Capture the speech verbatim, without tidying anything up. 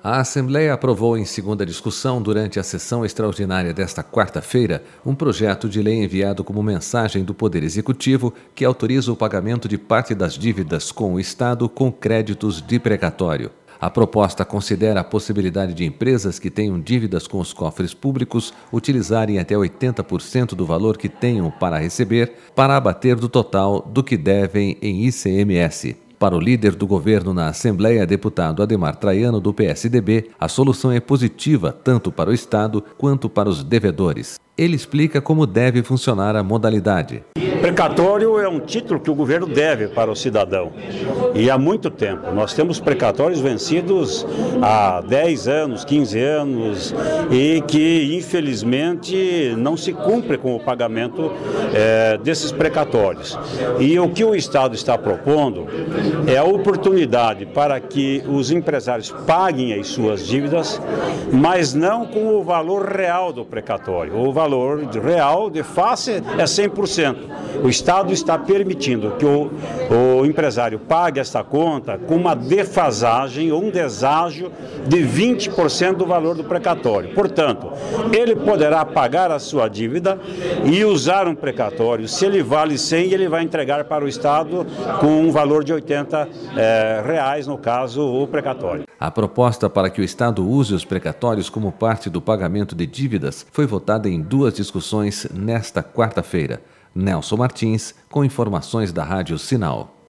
A Assembleia aprovou em segunda discussão, durante a sessão extraordinária desta quarta-feira, um projeto de lei enviado como mensagem do Poder Executivo que autoriza o pagamento de parte das dívidas com o Estado com créditos de precatório. A proposta considera a possibilidade de empresas que tenham dívidas com os cofres públicos utilizarem até oitenta por cento do valor que tenham para receber para abater do total do que devem em I C M S. Para o líder do governo na Assembleia, deputado Adhemar Traiano, do P S D B, a solução é positiva tanto para o Estado quanto para os devedores. Ele explica como deve funcionar a modalidade. Precatório é um título que o governo deve para o cidadão, e há muito tempo. Nós temos precatórios vencidos há dez anos, quinze anos, e que infelizmente não se cumpre com o pagamento é, desses precatórios. E o que o Estado está propondo é a oportunidade para que os empresários paguem as suas dívidas, mas não com o valor real do precatório. O valor real de face é cem por cento. O Estado está permitindo que o, o empresário pague esta conta com uma defasagem ou um deságio de vinte por cento do valor do precatório. Portanto, ele poderá pagar a sua dívida e usar um precatório. Se ele vale cem, ele vai entregar para o Estado com um valor de oitenta é, reais, no caso, o precatório. A proposta para que o Estado use os precatórios como parte do pagamento de dívidas foi votada em duas discussões nesta quarta-feira. Nelson Martins, com informações da Rádio Sinal.